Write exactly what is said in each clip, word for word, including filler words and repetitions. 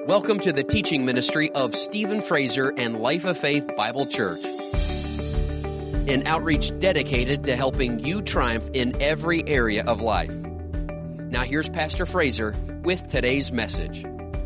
Welcome to the teaching ministry of Stephen Fraser and Life of Faith Bible Church, an outreach dedicated to helping you triumph in every area of life. Now here's Pastor Fraser with today's message.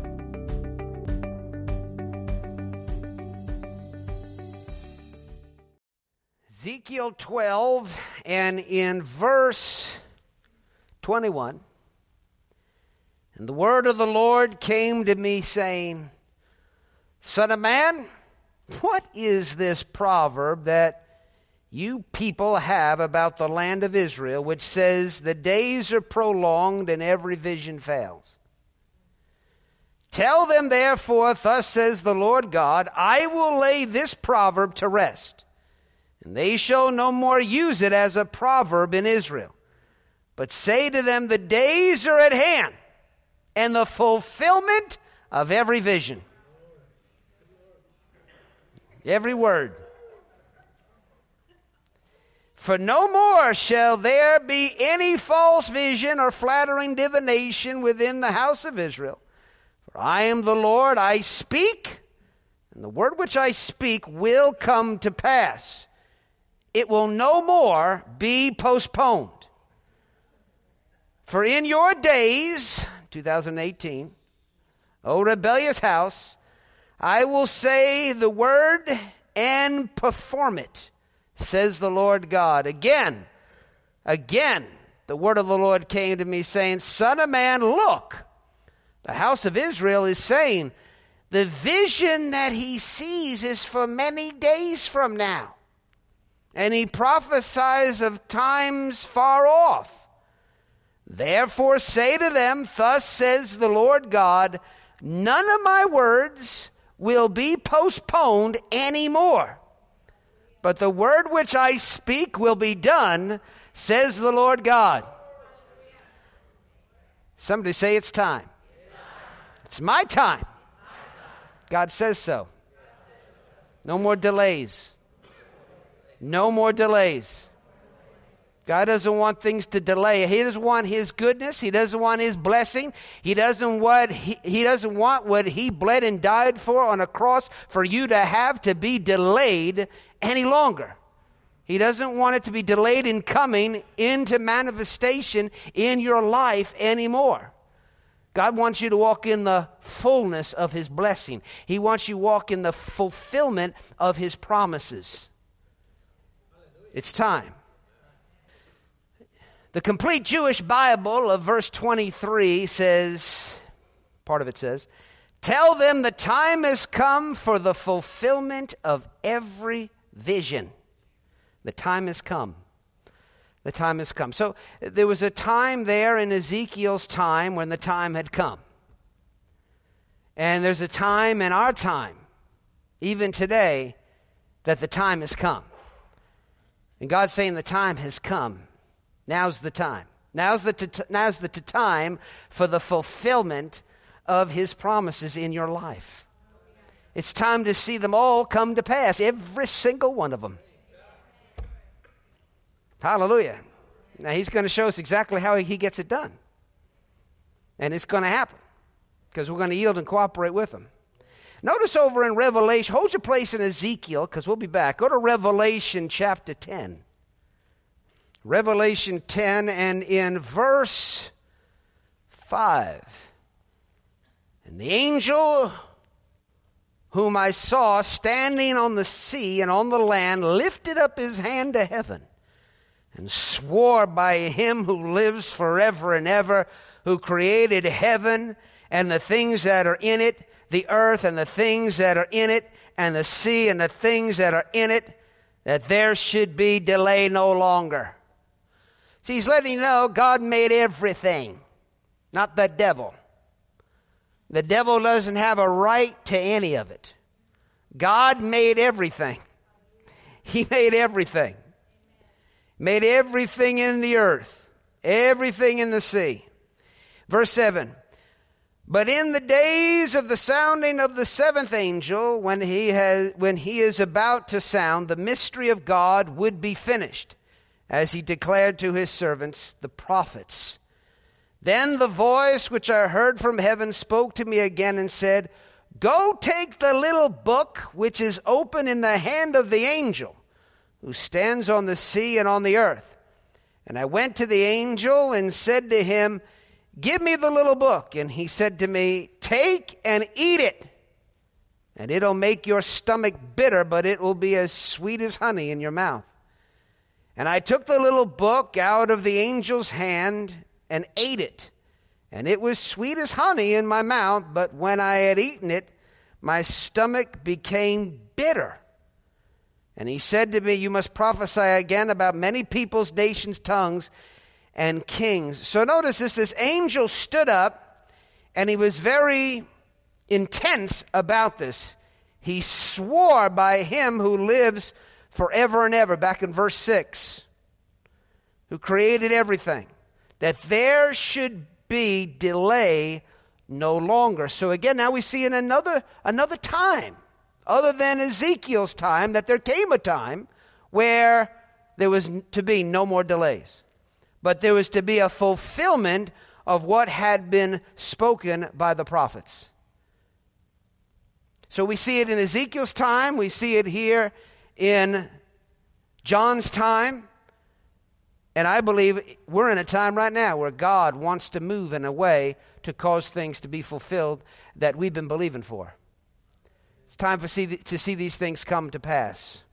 Ezekiel twelve, and in verse twenty-one, and the word of the Lord came to me, saying, Son of man, what is this proverb that you people have about the land of Israel, which says, the days are prolonged and every vision fails? Tell them therefore, thus says the Lord God, I will lay this proverb to rest, and they shall no more use it as a proverb in Israel. But say to them, the days are at hand, and the fulfillment of every vision. Every word. For no more shall there be any false vision or flattering divination within the house of Israel. For I am the Lord, I speak, and the word which I speak will come to pass. It will no more be postponed. For in your days, two thousand eighteen, O rebellious house, I will say the word and perform it, says the Lord God. Again, again, the word of the Lord came to me, saying, Son of man, look, the house of Israel is saying, the vision that he sees is for many days from now. And he prophesies of times far off. Therefore say to them, thus says the Lord God, none of my words will be postponed anymore. But the word which I speak will be done, says the Lord God. Somebody say it's time. It's my time. God says so. No more delays. No more delays. God doesn't want things to delay. He doesn't want His goodness. He doesn't want His blessing. He doesn't want he, he doesn't want what He bled and died for on a cross for you to have to be delayed any longer. He doesn't want it to be delayed in coming into manifestation in your life anymore. God wants you to walk in the fullness of His blessing. He wants you to walk in the fulfillment of His promises. It's time. The complete Jewish Bible of verse twenty-three says, part of it says, tell them the time has come for the fulfillment of every vision. The time has come. The time has come. So there was a time there in Ezekiel's time when the time had come. And there's a time in our time, even today, that the time has come. And God's saying the time has come. Now's the time. Now's the t- now's the t- time for the fulfillment of His promises in your life. It's time to see them all come to pass, every single one of them. Hallelujah. Now He's going to show us exactly how He gets it done. And it's going to happen because we're going to yield and cooperate with Him. Notice over in Revelation, hold your place in Ezekiel because we'll be back. Go to Revelation chapter ten. Revelation ten, and in verse five. And the angel whom I saw standing on the sea and on the land lifted up his hand to heaven and swore by Him who lives forever and ever, who created heaven and the things that are in it, the earth and the things that are in it, and the sea and the things that are in it, that there should be delay no longer. See, He's letting you know God made everything, not the devil. The devil doesn't have a right to any of it. God made everything. He made everything. Made everything in the earth, everything in the sea. Verse seven. But in the days of the sounding of the seventh angel, when he has, when he is about to sound, the mystery of God would be finished, as He declared to His servants, the prophets. Then the voice which I heard from heaven spoke to me again and said, Go take the little book which is open in the hand of the angel who stands on the sea and on the earth. And I went to the angel and said to him, Give me the little book. And he said to me, Take and eat it, and it'll make your stomach bitter, but it will be as sweet as honey in your mouth. And I took the little book out of the angel's hand and ate it. And it was sweet as honey in my mouth, but when I had eaten it, my stomach became bitter. And he said to me, You must prophesy again about many peoples, nations, tongues, and kings. So notice this, this angel stood up, and he was very intense about this. He swore by him who lives forever and ever, back in verse six, who created everything, that there should be delay no longer. So again, now we see in another another time, other than Ezekiel's time, that there came a time where there was to be no more delays. But there was to be a fulfillment of what had been spoken by the prophets. So we see it in Ezekiel's time, we see it here in John's time. And I believe we're in a time right now where God wants to move in a way to cause things to be fulfilled that we've been believing for. It's time for see, to see these things come to pass.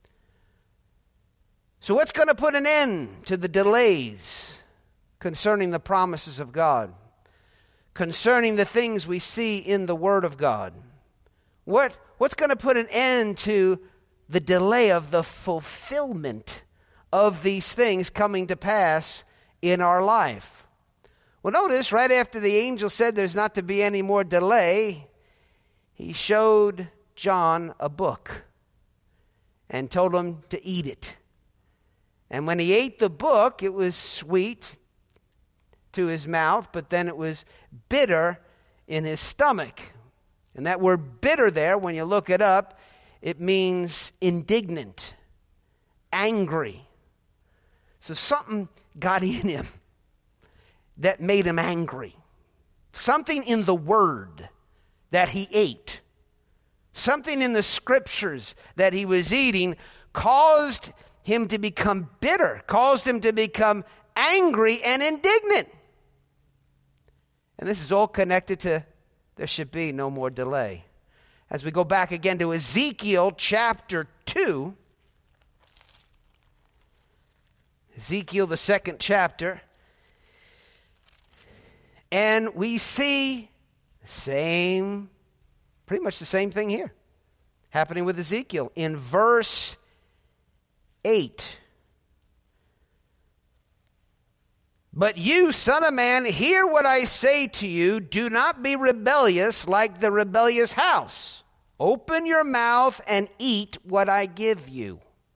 So what's going to put an end to the delays concerning the promises of God? Concerning the things we see in the Word of God? What, what's going to put an end to the delay of the fulfillment of these things coming to pass in our life? Well, notice right after the angel said there's not to be any more delay, he showed John a book and told him to eat it. And when he ate the book, it was sweet to his mouth, but then it was bitter in his stomach. And that word bitter there, when you look it up, it means indignant, angry. So something got in him that made him angry. Something in the Word that he ate, something in the Scriptures that he was eating caused him to become bitter, caused him to become angry and indignant. And this is all connected to there should be no more delay. As we go back again to Ezekiel chapter two, Ezekiel, the second chapter, and we see the same, pretty much the same thing here happening with Ezekiel. In verse eight, But you, son of man, hear what I say to you. Do not be rebellious like the rebellious house. Open your mouth and eat what I give you.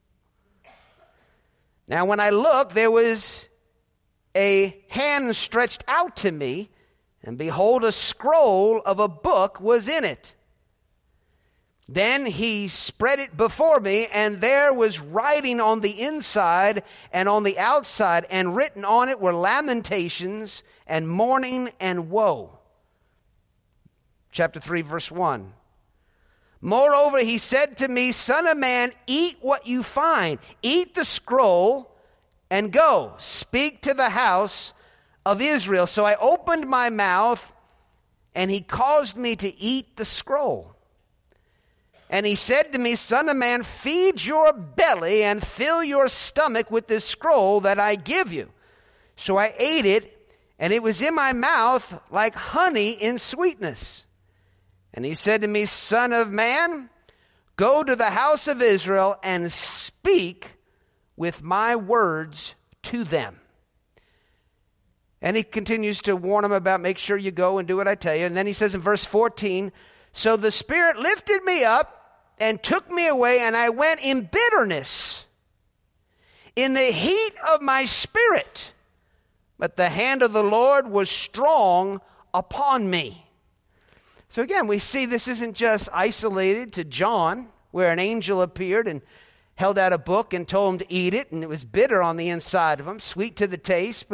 Now, when I looked, there was a hand stretched out to me, and behold, a scroll of a book was in it. Then he spread it before me, and there was writing on the inside and on the outside, and written on it were lamentations and mourning and woe. Chapter three, verse one. Moreover, he said to me, Son of man, eat what you find. Eat the scroll and go. Speak to the house of Israel. So I opened my mouth, and he caused me to eat the scroll. And he said to me, Son of man, feed your belly and fill your stomach with this scroll that I give you. So I ate it, and it was in my mouth like honey in sweetness. And he said to me, Son of man, go to the house of Israel and speak with my words to them. And he continues to warn him about make sure you go and do what I tell you. And then he says in verse fourteen, So the Spirit lifted me up and took me away, and I went in bitterness, in the heat of my spirit. But the hand of the Lord was strong upon me. So again, we see this isn't just isolated to John, where an angel appeared and held out a book and told him to eat it, and it was bitter on the inside of him, sweet to the taste, but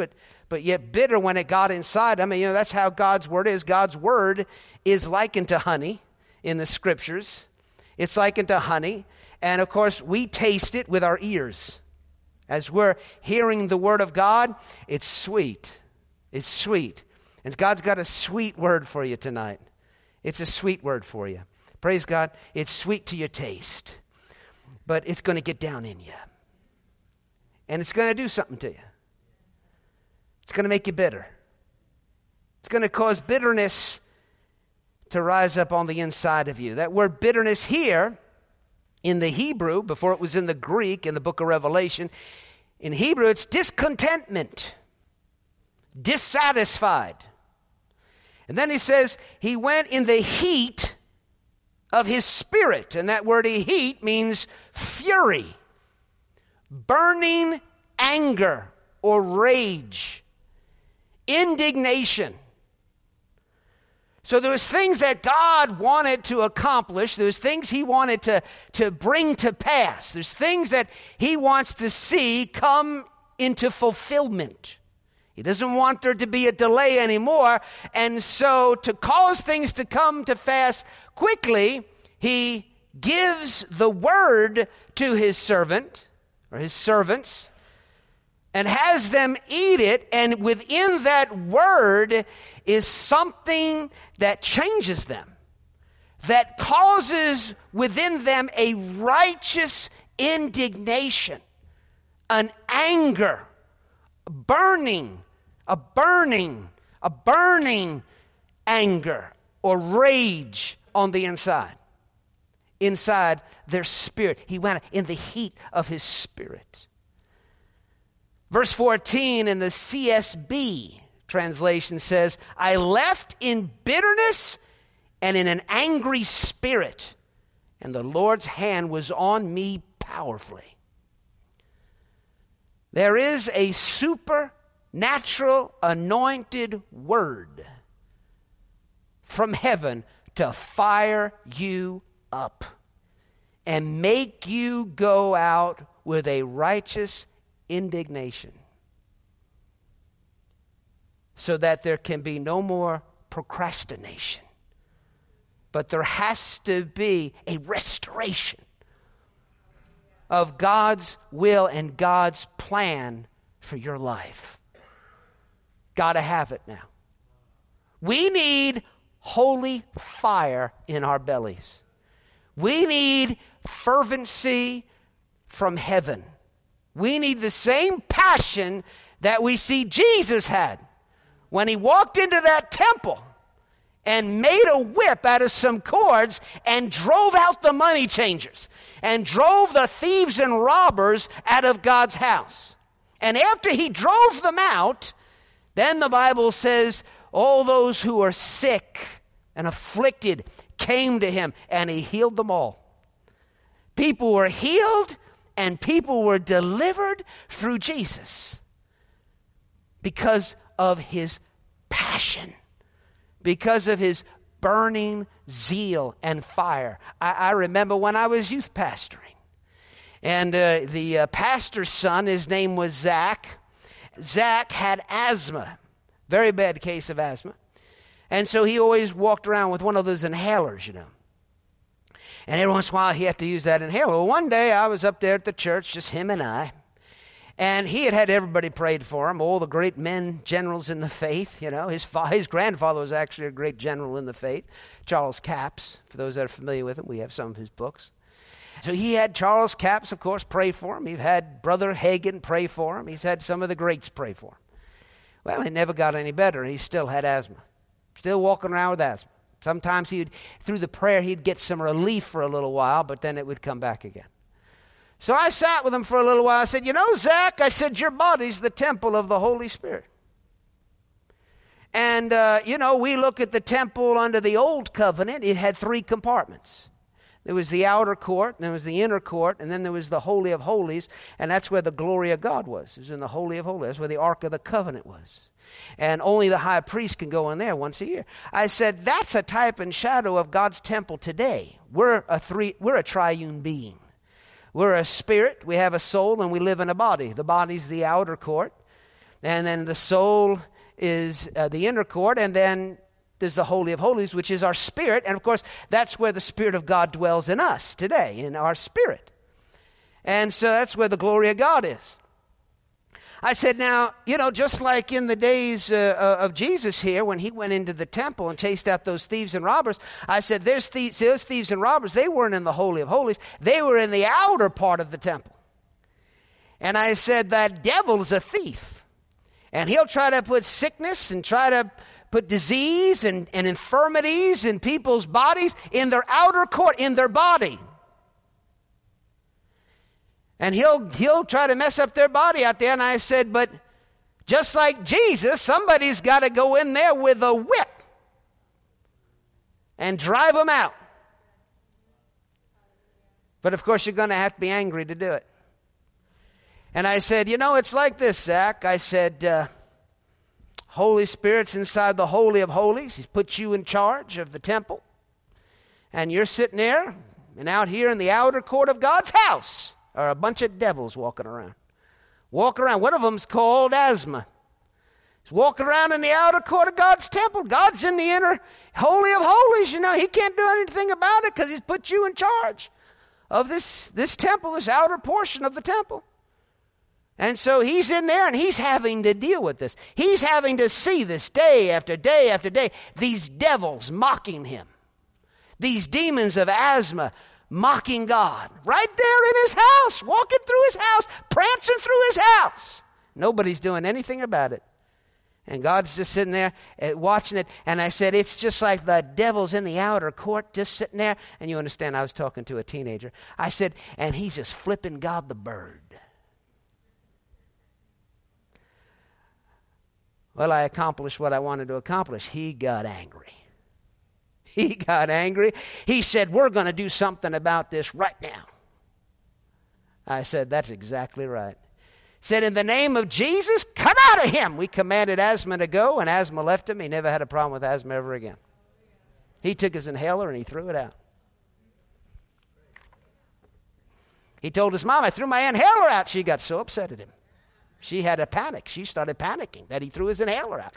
but yet bitter when it got inside. I mean, you know, that's how God's word is. God's word is likened to honey in the scriptures. It's likened to honey. And of course, we taste it with our ears. As we're hearing the word of God, it's sweet. It's sweet. And God's got a sweet word for you tonight. It's a sweet word for you. Praise God. It's sweet to your taste. But it's going to get down in you. And it's going to do something to you. It's going to make you bitter. It's going to cause bitterness to rise up on the inside of you. That word bitterness here, in the Hebrew, before it was in the Greek, in the book of Revelation, in Hebrew, it's discontentment, dissatisfied. And then he says, he went in the heat of his spirit. And that word heat means fury, burning anger or rage, indignation. So there was things that God wanted to accomplish. There's things he wanted to, to bring to pass. There's things that he wants to see come into fulfillment. He doesn't want there to be a delay anymore. And so to cause things to come to pass quickly, he gives the word to his servant or his servants and has them eat it. And within that word is something that changes them, that causes within them a righteous indignation, an anger, a burning, a burning, a burning anger or rage on the inside. Inside their spirit. He went in the heat of his spirit. Verse fourteen in the C S B translation says, I left in bitterness and in an angry spirit, and the Lord's hand was on me powerfully. There is a supernatural anointed word from heaven to fire you up and make you go out with a righteous indignation, so that there can be no more procrastination, but there has to be a restoration of God's will and God's plan for your life. Got to have it now. We need holy fire in our bellies. We need fervency from heaven. We need the same passion that we see Jesus had when he walked into that temple and made a whip out of some cords and drove out the money changers and drove the thieves and robbers out of God's house. And after he drove them out, then the Bible says all those who are sick and afflicted came to him, and he healed them all. People were healed and people were delivered through Jesus because of his passion, because of his burning zeal and fire. I, I remember when I was youth pastoring, and uh, the uh, pastor's son, his name was Zach. Zach had asthma, very bad case of asthma. And so he always walked around with one of those inhalers, you know. And every once in a while he had to use that inhaler. Well, one day I was up there at the church, just him and I. And he had had everybody prayed for him, all the great men, generals in the faith, you know. His fa- his grandfather was actually a great general in the faith, Charles Capps. For those that are familiar with him, we have some of his books. So he had Charles Capps, of course, pray for him. He's had Brother Hagin pray for him. He's had some of the greats pray for him. Well, it never got any better. He still had asthma. Still walking around with asthma. Sometimes he'd, through the prayer, he'd get some relief for a little while, but then it would come back again. So I sat with him for a little while. I said, you know, Zach, I said, your body's the temple of the Holy Spirit. And, uh, you know, we look at the temple under the old covenant. It had three compartments. There was the outer court, and there was the inner court, and then there was the Holy of Holies, and that's where the glory of God was. It was in the Holy of Holies. That's where the Ark of the Covenant was. And only the high priest can go in there once a year. I said, that's a type and shadow of God's temple today. We're a three, we're a triune being. We're a spirit, we have a soul, and we live in a body. The body's the outer court. And then the soul is uh, the inner court, and then there's the Holy of Holies, which is our spirit. And of course, that's where the Spirit of God dwells in us today, in our spirit. And so that's where the glory of God is. I said, now, you know, just like in the days uh, of Jesus here, when he went into the temple and chased out those thieves and robbers, I said, there's thieves, those thieves and robbers, they weren't in the Holy of Holies. They were in the outer part of the temple. And I said, that devil's a thief. And he'll try to put sickness and try to put disease and, and infirmities in people's bodies in their outer court, in their body. And he'll he'll try to mess up their body out there. And I said, but just like Jesus, somebody's got to go in there with a whip and drive them out. But of course, you're going to have to be angry to do it. And I said, you know, it's like this, Zach. I said, uh, Holy Spirit's inside the Holy of Holies. He's put you in charge of the temple. And you're sitting there, and out here in the outer court of God's house are a bunch of devils walking around. Walk around. One of them's called asthma. He's walking around in the outer court of God's temple. God's in the inner Holy of Holies. You know, he can't do anything about it because he's put you in charge of this, this temple, this outer portion of the temple. And so he's in there and he's having to deal with this. He's having to see this day after day after day, these devils mocking him. These demons of asthma mocking God. Right there in his house, walking through his house, prancing through his house. Nobody's doing anything about it. And God's just sitting there uh, watching it. And I said, it's just like the devil's in the outer court just sitting there. And you understand, I was talking to a teenager. I said, and he's just flipping God the bird. Well, I accomplished what I wanted to accomplish. He got angry. He got angry. He said, we're going to do something about this right now. I said, that's exactly right. Said, in the name of Jesus, come out of him. We commanded asthma to go, and asthma left him. He never had a problem with asthma ever again. He took his inhaler and he threw it out. He told his mom, I threw my inhaler out. She got so upset at him. She had a panic. She started panicking that he threw his inhaler out.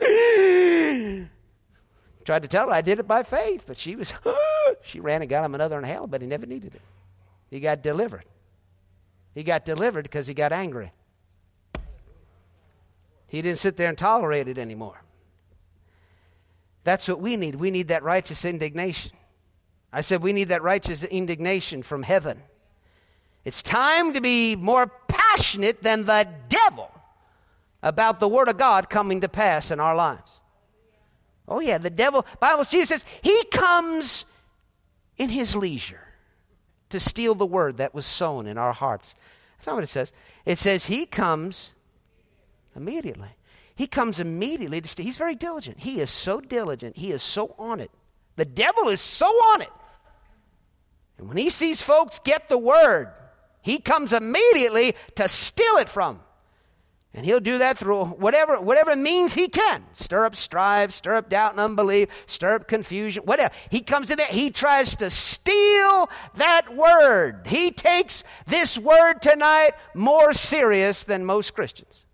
Tried to tell her I did it by faith, but she was, she ran and got him another inhaler, but he never needed it. He got delivered. He got delivered because he got angry. He didn't sit there and tolerate it anymore. That's what we need. We need that righteous indignation. I said we need that righteous indignation from heaven. It's time to be more passionate than the devil about the Word of God coming to pass in our lives. Oh yeah, the devil, Bible, Jesus says, he comes in his leisure to steal the word that was sown in our hearts. That's not what it says. It says he comes immediately. He comes immediately to steal. He's very diligent. He is so diligent. He is so on it. The devil is so on it. And when he sees folks get the word, he comes immediately to steal it from them. And he'll do that through whatever whatever means he can. Stir up strife, stir up doubt and unbelief, stir up confusion, whatever. He comes in there, he tries to steal that word. He takes this word tonight more serious than most Christians.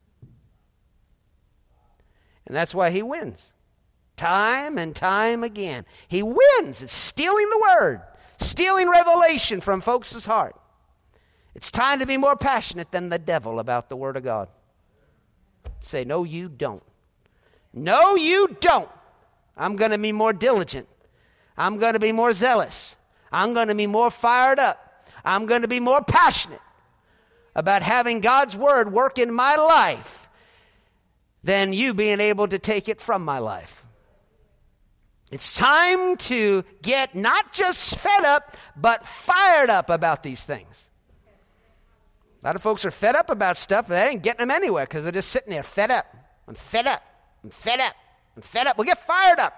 And that's why he wins. Time and time again. He wins. It's stealing the word, stealing revelation from folks' heart. It's time to be more passionate than the devil about the Word of God. Say, no, you don't. No, you don't. I'm going to be more diligent. I'm going to be more zealous. I'm going to be more fired up. I'm going to be more passionate about having God's Word work in my life than you being able to take it from my life. It's time to get not just fed up, but fired up about these things. A lot of folks are fed up about stuff, but they ain't getting them anywhere because they're just sitting there fed up. I'm fed up. I'm fed up. I'm fed up. Well, get fired up.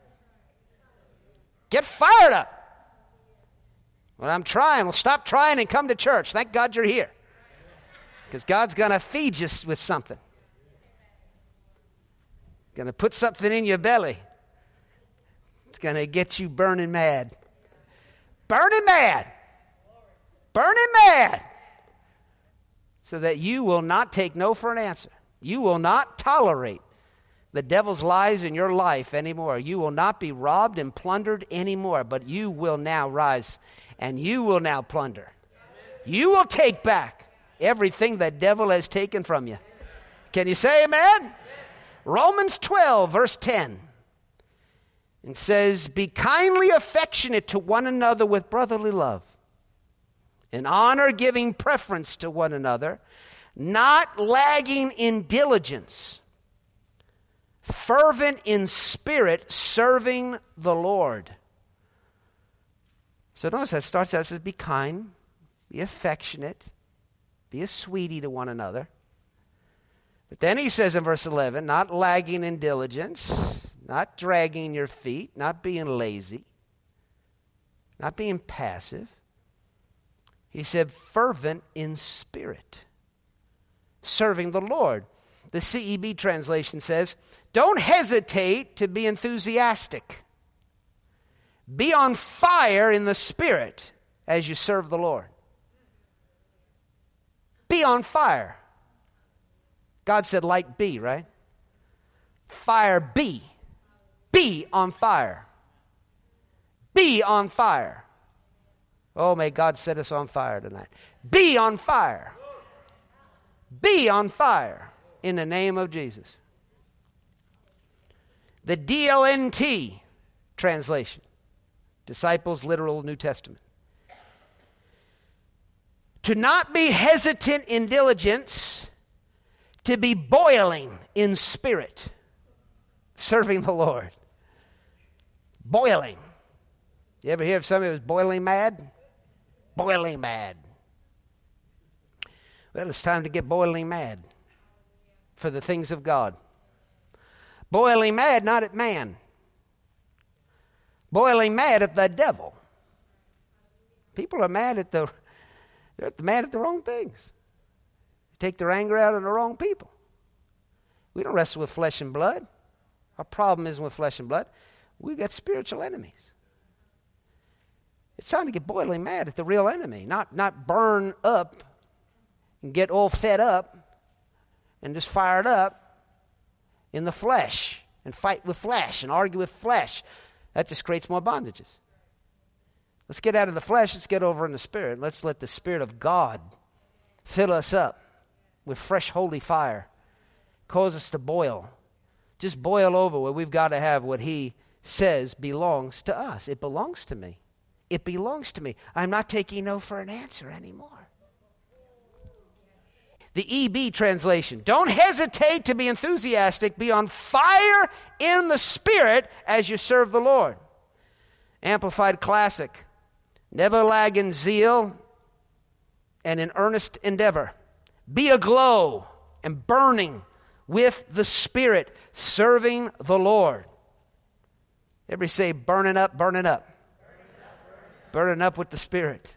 Get fired up. Well, I'm trying. Well, stop trying and come to church. Thank God you're here. Because God's going to feed you with something. Going to put something in your belly. It's going to get you burning mad. Burning mad. Burning mad. So that you will not take no for an answer. You will not tolerate the devil's lies in your life anymore. You will not be robbed and plundered anymore, but you will now rise and you will now plunder. You will take back everything the devil has taken from you. Can you say amen? Romans twelve, verse ten. It says, be kindly affectionate to one another with brotherly love, in honor giving preference to one another, not lagging in diligence, fervent in spirit, serving the Lord. So notice that starts out, it says, be kind, be affectionate, be a sweetie to one another. But then he says in verse eleven, not lagging in diligence, not dragging your feet, not being lazy, not being passive. He said, fervent in spirit, serving the Lord. The C E B translation says, don't hesitate to be enthusiastic. Be on fire in the Spirit as you serve the Lord. Be on fire. God said, light be, right? Fire be. Be on fire. Be on fire. Oh, may God set us on fire tonight. Be on fire. Be on fire in the name of Jesus. The D L N T translation, Disciples Literal New Testament. To not be hesitant in diligence, to be boiling in spirit, serving the Lord. Boiling. You ever hear of somebody who was boiling mad? Boiling mad. Well, it's time to get boiling mad for the things of God. Boiling mad, not at man. Boiling mad at the devil. People are mad at the, they're mad at the wrong things. They take their anger out on the wrong people. We don't wrestle with flesh and blood. Our problem isn't with flesh and blood. We've got spiritual enemies. It's time to get boiling mad at the real enemy, not, not burn up and get all fed up and just fired up in the flesh and fight with flesh and argue with flesh. That just creates more bondages. Let's get out of the flesh. Let's get over in the Spirit. Let's let the Spirit of God fill us up with fresh holy fire. Cause us to boil. Just boil over where we've got to have what He says belongs to us. It belongs to me. It belongs to me. I'm not taking no for an answer anymore. The E B translation, don't hesitate to be enthusiastic. Be on fire in the Spirit as you serve the Lord. Amplified Classic, never lag in zeal and in earnest endeavor. Be aglow and burning with the Spirit, serving the Lord. Everybody say, burning up, burning up. Burning up with the Spirit.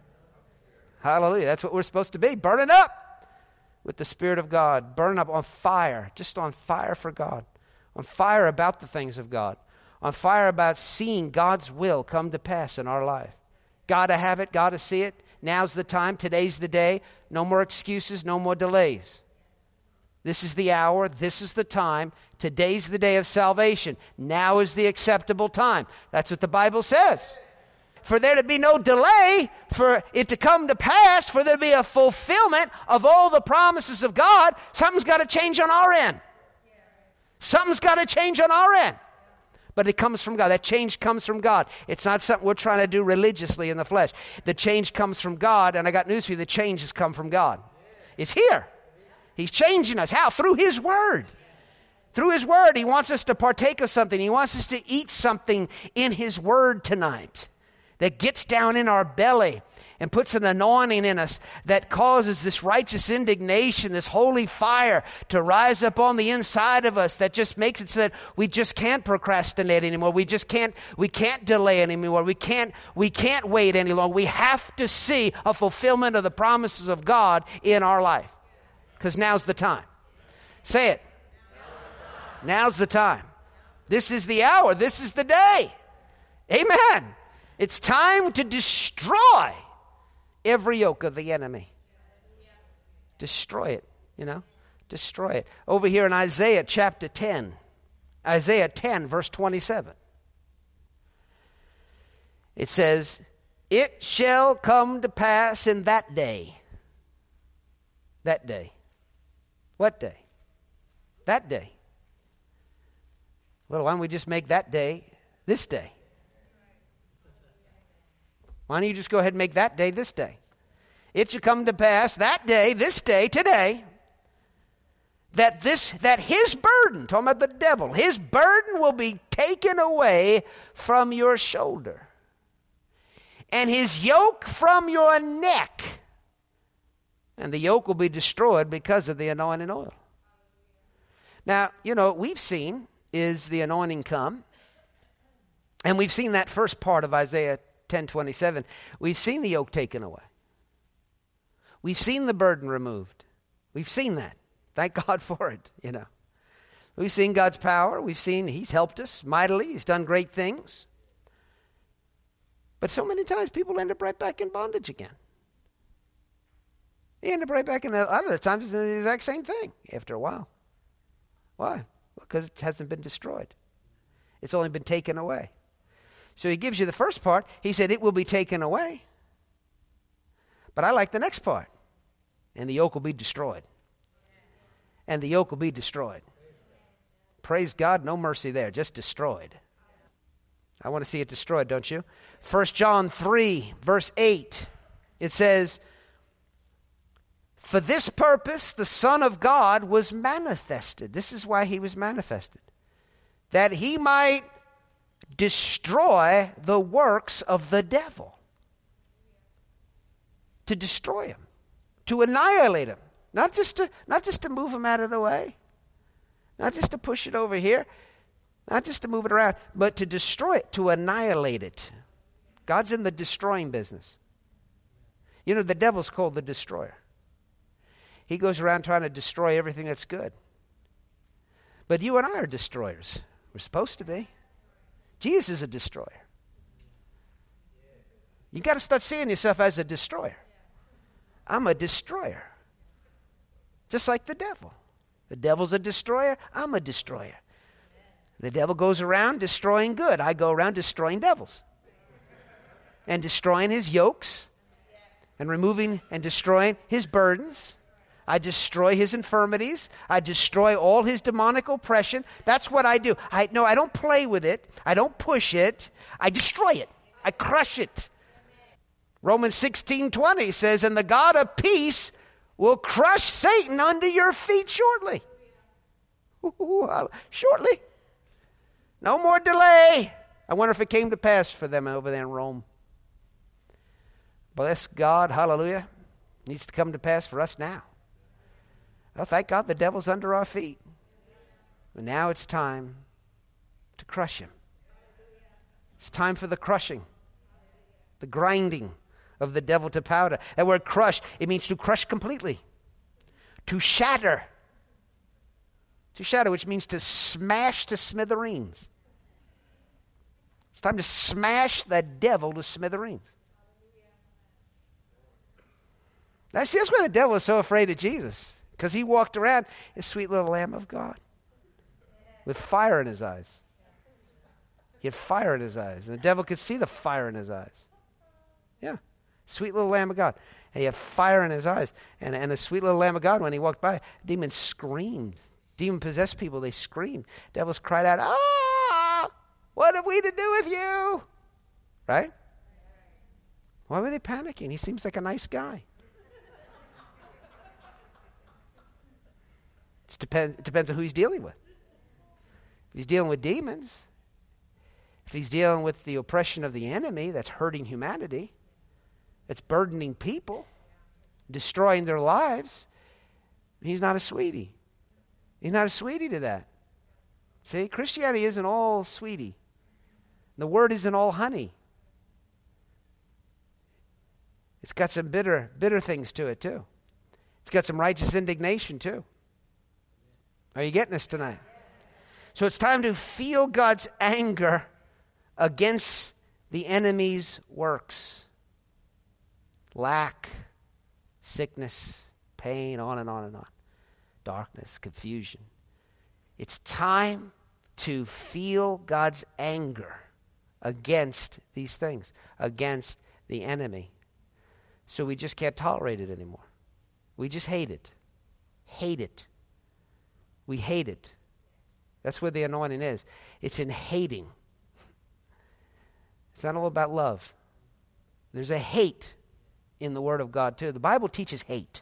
Hallelujah. That's what we're supposed to be. Burning up with the Spirit of God. Burning up on fire. Just on fire for God. On fire about the things of God. On fire about seeing God's will come to pass in our life. Got to have it. Got to see it. Now's the time. Today's the day. No more excuses. No more delays. This is the hour. This is the time. Today's the day of salvation. Now is the acceptable time. That's what the Bible says. For there to be no delay, for it to come to pass, for there to be a fulfillment of all the promises of God, something's got to change on our end. Something's got to change on our end. But it comes from God. That change comes from God. It's not something we're trying to do religiously in the flesh. The change comes from God, and I got news for you, the change has come from God. It's here. He's changing us. How? Through His Word. Through His Word, He wants us to partake of something. He wants us to eat something in His Word tonight that gets down in our belly and puts an anointing in us that causes this righteous indignation, this holy fire to rise up on the inside of us that just makes it so that we just can't procrastinate anymore. We just can't, we can't delay anymore. We can't, we can't wait any longer. We have to see a fulfillment of the promises of God in our life. Because now's the time. Say it. Now's the time. This is the hour. This is the day. Amen. It's time to destroy every yoke of the enemy. Destroy it, you know. destroy it. Over here in Isaiah chapter ten, Isaiah ten, verse twenty-seven. It says, it shall come to pass in that day. That day. What day? That day. Well, why don't we just make that day this day? Why don't you just go ahead and make that day this day? It shall come to pass that day, this day, today, that this that his burden, talking about the devil, his burden will be taken away from your shoulder, and his yoke from your neck, and the yoke will be destroyed because of the anointing oil. Now, you know, we've seen is the anointing come, and we've seen that first part of Isaiah ten twenty-seven. We've seen the yoke taken away. We've seen the burden removed. We've seen that. Thank God for it, you know. We've seen God's power. We've seen he's helped us mightily. He's done great things. But so many times people end up right back in bondage again. They end up right back in the other times it's the exact same thing after a while. Why? Because it hasn't been destroyed. It's only been taken away. So he gives you the first part. He said it will be taken away. But I like the next part. And the yoke will be destroyed. And the yoke will be destroyed. Praise God, no mercy there, just destroyed. I want to see it destroyed, don't you? First John three, verse eight. It says, for this purpose the Son of God was manifested. This is why he was manifested. That he might destroy the works of the devil. To destroy him. To annihilate him. Not just to, not just to move him out of the way. Not just to push it over here. Not just to move it around. But to destroy it. To annihilate it. God's in the destroying business. You know, the devil's called the destroyer. He goes around trying to destroy everything that's good. But you and I are destroyers. We're supposed to be. Jesus is a destroyer. You got to start seeing yourself as a destroyer. I'm a destroyer. Just like the devil. The devil's a destroyer. I'm a destroyer. The devil goes around destroying good. I go around destroying devils. And destroying his yokes. And removing and destroying his burdens. I destroy his infirmities. I destroy all his demonic oppression. That's what I do. I no, I don't play with it. I don't push it. I destroy it. I crush it. Romans sixteen twenty says, and the God of peace will crush Satan under your feet shortly. Ooh, shortly. No more delay. I wonder if it came to pass for them over there in Rome. Bless God. Hallelujah. It needs to come to pass for us now. Oh, thank God the devil's under our feet. But now it's time to crush him. It's time for the crushing, the grinding of the devil to powder. That word crush, it means to crush completely, to shatter. To shatter, which means to smash to smithereens. It's time to smash the devil to smithereens. Now, see, that's why the devil is so afraid of Jesus. Because he walked around, a sweet little Lamb of God, with fire in his eyes. He had fire in his eyes. And the devil could see the fire in his eyes. Yeah. Sweet little Lamb of God. And he had fire in his eyes. And, and a sweet little Lamb of God, when he walked by, demons screamed. Demon-possessed people, they screamed. Devils cried out, ah, what have we to do with you? Right? Why were they panicking? He seems like a nice guy. It depends, it depends on who he's dealing with. If he's dealing with demons, if he's dealing with the oppression of the enemy that's hurting humanity, that's burdening people, destroying their lives, he's not a sweetie. He's not a sweetie to that. See, Christianity isn't all sweetie. The word isn't all honey. It's got some bitter, bitter things to it too. It's got some righteous indignation too. Are you getting this tonight? So it's time to feel God's anger against the enemy's works. Lack, sickness, pain, on and on and on. darkness, confusion. It's time to feel God's anger against these things, against the enemy. So we just can't tolerate it anymore. We just hate it. Hate it. We hate it. That's where the anointing is. It's in hating. It's not all about love. There's a hate in the Word of God too. The Bible teaches hate.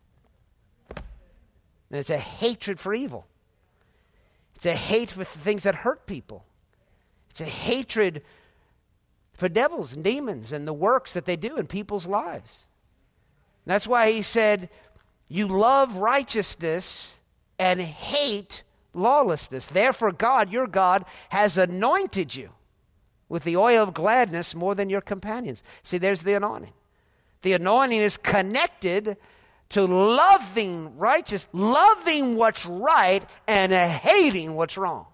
And it's a hatred for evil. It's a hate for things that hurt people. It's a hatred for devils and demons and the works that they do in people's lives. And that's why he said, you love righteousness and hate lawlessness. Therefore God, your God, has anointed you with the oil of gladness more than your companions. See, there's the anointing. The anointing is connected to loving righteous, loving what's right, and hating what's wrong.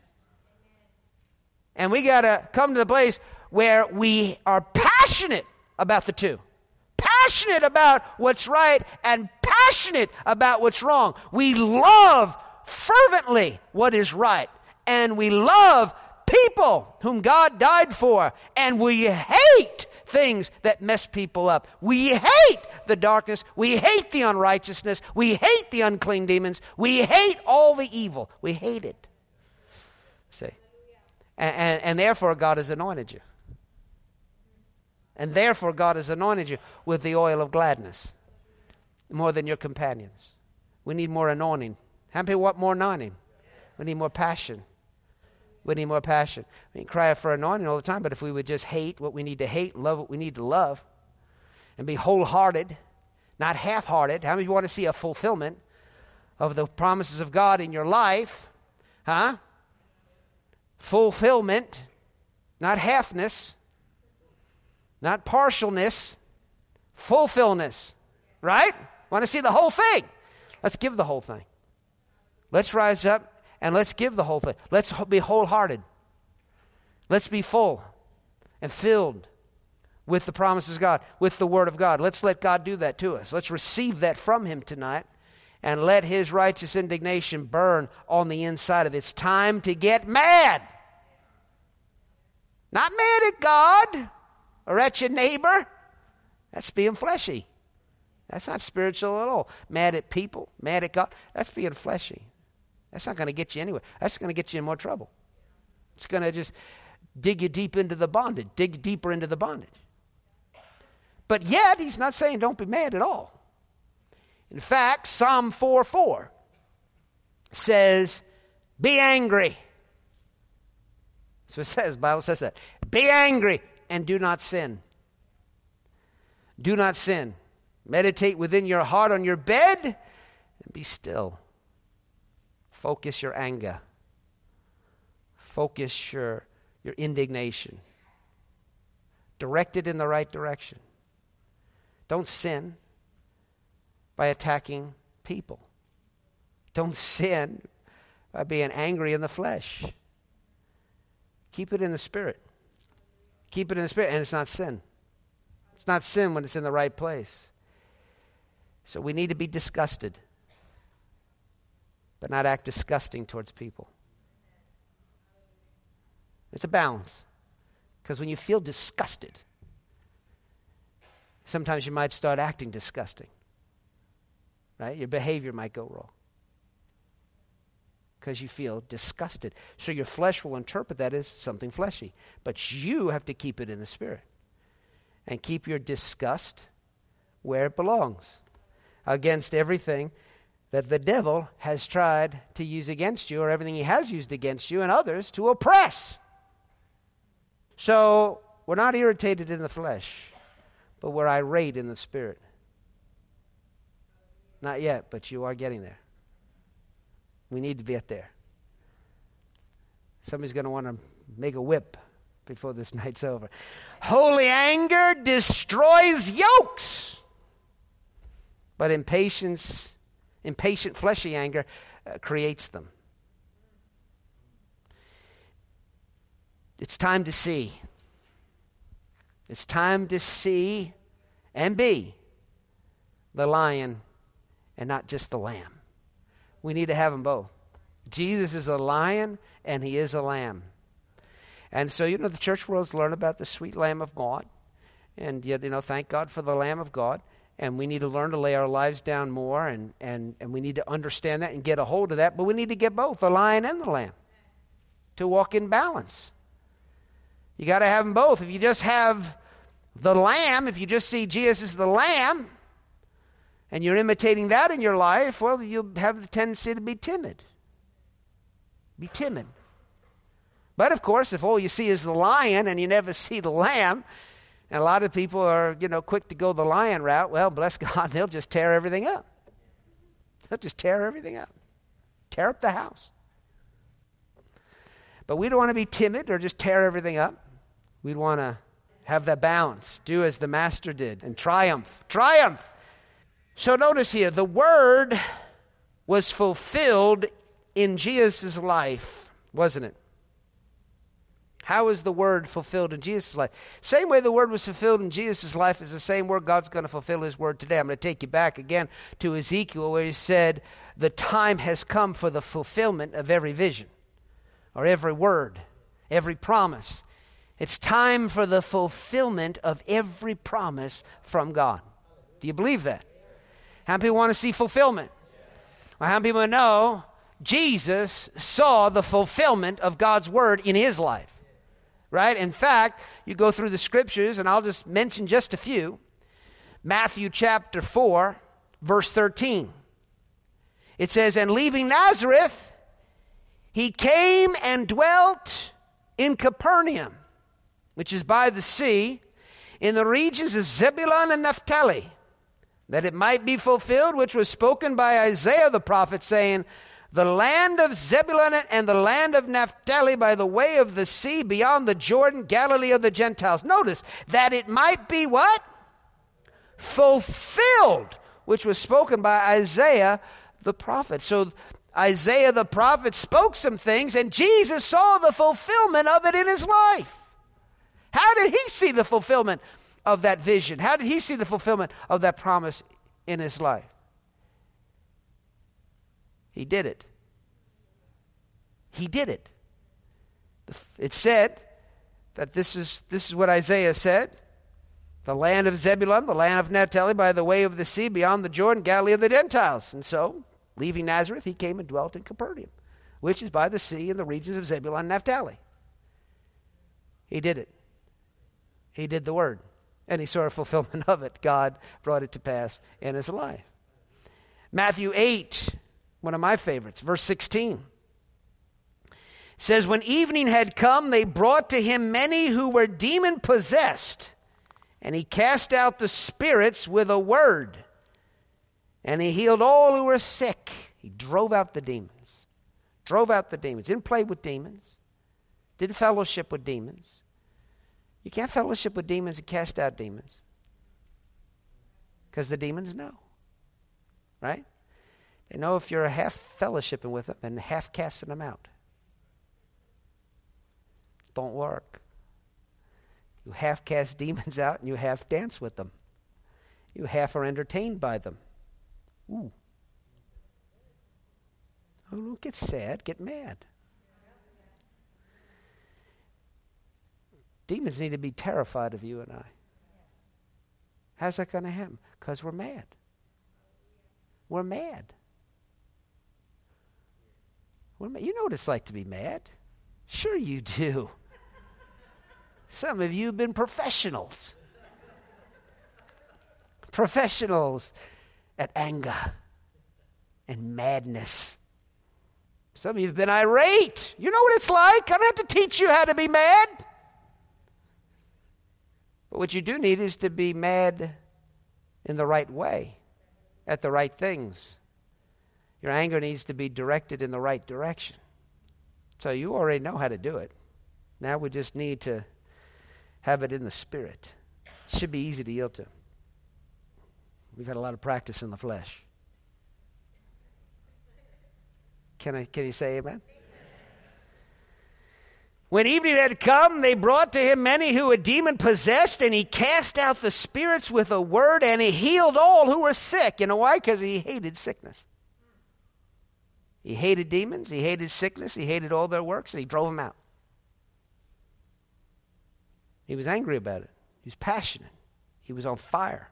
And we got to come to the place where we are passionate about the two. Passionate about what's right and passionate about what's wrong. We love fervently what is right. And we love people whom God died for. And we hate things that mess people up. We hate the darkness. We hate the unrighteousness. We hate the unclean demons. We hate all the evil. We hate it. See? And, and, and therefore God has anointed you. And therefore God has anointed you with the oil of gladness more than your companions. We need more anointing. How many people want more anointing? We need more passion. We need more passion. We can cry out for anointing all the time, but if we would just hate what we need to hate, love what we need to love, and be wholehearted, not half-hearted. How many of you want to see a fulfillment of the promises of God in your life? Huh? Fulfillment, not halfness, not partialness, fulfillness. Right? Want to see the whole thing? Let's give the whole thing. Let's rise up and let's give the whole thing. Let's be wholehearted. Let's be full and filled with the promises of God, with the Word of God. Let's let God do that to us. Let's receive that from Him tonight and let His righteous indignation burn on the inside of it. It's time to get mad. Not mad at God or at your neighbor. That's being fleshy. That's not spiritual at all. Mad at people, mad at God, that's being fleshy. That's not going to get you anywhere. That's going to get you in more trouble. It's going to just dig you deep into the bondage, dig deeper into the bondage. But yet, he's not saying don't be mad at all. In fact, Psalm four four says, be angry. That's what it says. The Bible says that. Be angry and do not sin. Do not sin. Meditate within your heart on your bed and be still. Focus your anger. Focus your, your indignation. Direct it in the right direction. Don't sin by attacking people. Don't sin by being angry in the flesh. Keep it in the spirit. Keep it in the spirit, and it's not sin. It's not sin when it's in the right place. So we need to be disgusted, but not act disgusting towards people. It's a balance. Because when you feel disgusted, sometimes you might start acting disgusting. Right? Your behavior might go wrong. Because you feel disgusted. So your flesh will interpret that as something fleshy. But you have to keep it in the spirit. And keep your disgust where it belongs. Against everything that the devil has tried to use against you, or everything he has used against you and others to oppress. So we're not irritated in the flesh, but we're irate in the spirit. Not yet, but you are getting there. We need to get there. Somebody's going to want to make a whip before this night's over. Holy anger destroys yokes, but impatience, impatient fleshy anger uh, creates them. It's time to see. It's time to see and be the lion and not just the lamb. We need to have them both. Jesus is a lion and he is a lamb. And so, you know, the church world's learned about the sweet Lamb of God. And, yet, you know, thank God for the Lamb of God. And we need to learn to lay our lives down more. And, and, and we need to understand that and get a hold of that. But we need to get both, the lion and the lamb, to walk in balance. You got to have them both. If you just have the lamb, if you just see Jesus as the lamb, and you're imitating that in your life, well, you'll have the tendency to be timid. Be timid. But, of course, if all you see is the lion and you never see the lamb, and a lot of people are, you know, quick to go the lion route, well, bless God, they'll just tear everything up. They'll just tear everything up. Tear up the house. But we don't want to be timid or just tear everything up. We want to have that balance. Do as the Master did and triumph. Triumph! So notice here, the word was fulfilled in Jesus' life, wasn't it? How is the word fulfilled in Jesus' life? Same way the word was fulfilled in Jesus' life is the same word God's going to fulfill his word today. I'm going to take you back again to Ezekiel where he said, the time has come for the fulfillment of every vision or every word, every promise. It's time for the fulfillment of every promise from God. Do you believe that? How many people want to see fulfillment? Well, how many people know Jesus saw the fulfillment of God's word in his life? Right? In fact, you go through the scriptures, and I'll just mention just a few. Matthew chapter four, verse thirteen. It says, and leaving Nazareth, he came and dwelt in Capernaum, which is by the sea, in the regions of Zebulun and Naphtali, that it might be fulfilled, which was spoken by Isaiah the prophet, saying, the land of Zebulun and the land of Naphtali by the way of the sea beyond the Jordan, Galilee of the Gentiles. Notice, that it might be what? Fulfilled, which was spoken by Isaiah the prophet. So Isaiah the prophet spoke some things, and Jesus saw the fulfillment of it in his life. How did he see the fulfillment of that vision? How did he see the fulfillment of that promise in his life? He did it. He did it. It said that this is this is what Isaiah said. The land of Zebulun, the land of Naphtali, by the way of the sea, beyond the Jordan, Galilee of the Gentiles. And so, leaving Nazareth, he came and dwelt in Capernaum, which is by the sea in the regions of Zebulun and Naphtali. He did it. He did the word. And he saw a fulfillment of it. God brought it to pass in his life. Matthew eight, one of my favorites, verse sixteen. Says, when evening had come, they brought to him many who were demon-possessed, and he cast out the spirits with a word, and he healed all who were sick. He drove out the demons. Drove out the demons. Didn't play with demons. Didn't fellowship with demons. You can't fellowship with demons and cast out demons, because the demons know. Right? They know if you're half fellowshipping with them and half casting them out. Don't work. You half cast demons out and you half dance with them. You half are entertained by them. Ooh. Oh, don't get sad, get mad. Demons need to be terrified of you and I. How's that going to happen? Because we're mad. We're mad. We're mad. You know what it's like to be mad. Sure you do. Some of you have been professionals. Professionals at anger and madness. Some of you have been irate. You know what it's like. I don't have to teach you how to be mad. But what you do need is to be mad in the right way, at the right things. Your anger needs to be directed in the right direction. So you already know how to do it. Now we just need to have it in the spirit. It should be easy to yield to. We've had a lot of practice in the flesh. Can I? Can you say amen? When evening had come, they brought to him many who were demon-possessed, and he cast out the spirits with a word, and he healed all who were sick. You know why? Because he hated sickness. He hated demons. He hated sickness. He hated all their works, and he drove them out. He was angry about it. He was passionate. He was on fire.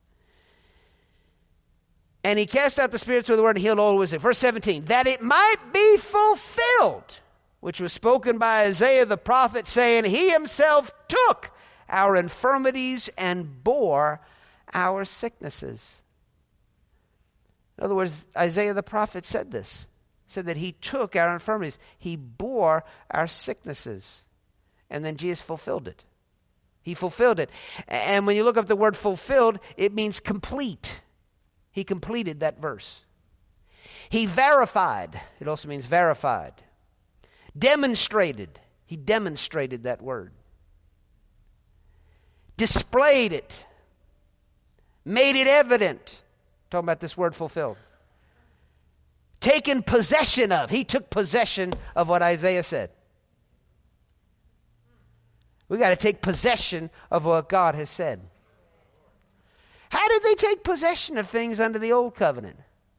And he cast out the spirits with the word and healed all who was sick. Verse seventeen, that it might be fulfilled, which was spoken by Isaiah the prophet, saying, he himself took our infirmities and bore our sicknesses. In other words, Isaiah the prophet said this. Said that he took our infirmities. He bore our sicknesses. And then Jesus fulfilled it. He fulfilled it. And when you look up the word fulfilled, it means complete. He completed that verse. He verified. It also means verified. Demonstrated. He demonstrated that word. Displayed it. Made it evident. Talking about this word fulfilled. Taken possession of. He took possession of what Isaiah said. We got to take possession of what God has said. How did they take possession of things under the old covenant?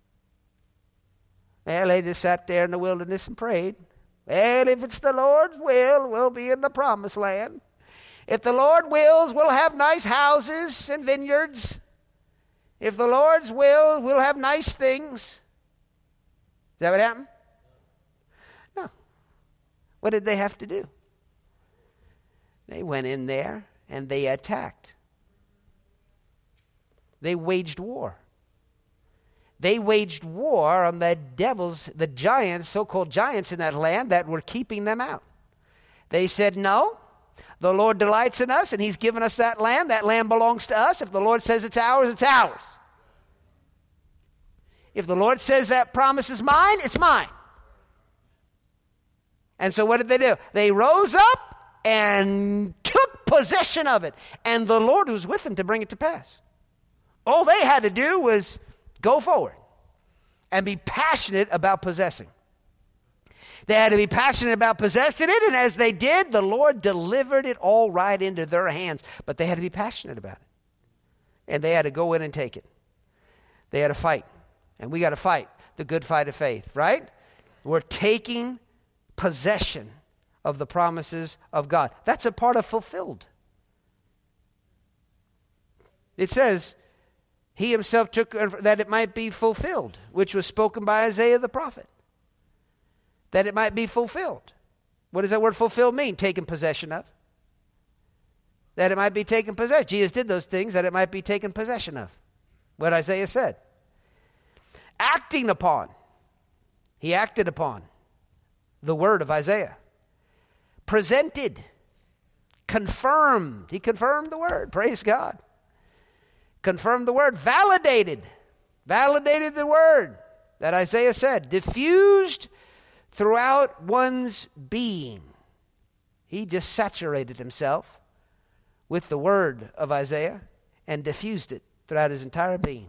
Well, they just sat there in the wilderness and prayed. Well, if it's the Lord's will, we'll be in the promised land. If the Lord wills, we'll have nice houses and vineyards. If the Lord's will, we'll have nice things. Is that what happened? No. What did they have to do? They went in there and they attacked. They waged war. They waged war on the devils, the giants, so-called giants in that land that were keeping them out. They said, no, the Lord delights in us and he's given us that land. That land belongs to us. If the Lord says it's ours, it's ours. If the Lord says that promise is mine, it's mine. And so what did they do? They rose up and took possession of it. And the Lord was with them to bring it to pass. All they had to do was go forward and be passionate about possessing. They had to be passionate about possessing it, and as they did, the Lord delivered it all right into their hands. But they had to be passionate about it. And they had to go in and take it. They had to fight. And we got to fight the good fight of faith, right? We're taking possession of the promises of God. That's a part of fulfilled. It says, he himself took that it might be fulfilled, which was spoken by Isaiah the prophet. That it might be fulfilled. What does that word fulfilled mean? Taken possession of. That it might be taken possession. Jesus did those things that it might be taken possession of. What Isaiah said. Acting upon. He acted upon the word of Isaiah. Presented. Confirmed. He confirmed the word. Praise God. Confirmed the word. Validated. Validated the word that Isaiah said. Diffused throughout one's being. He just saturated himself with the word of Isaiah and diffused it throughout his entire being.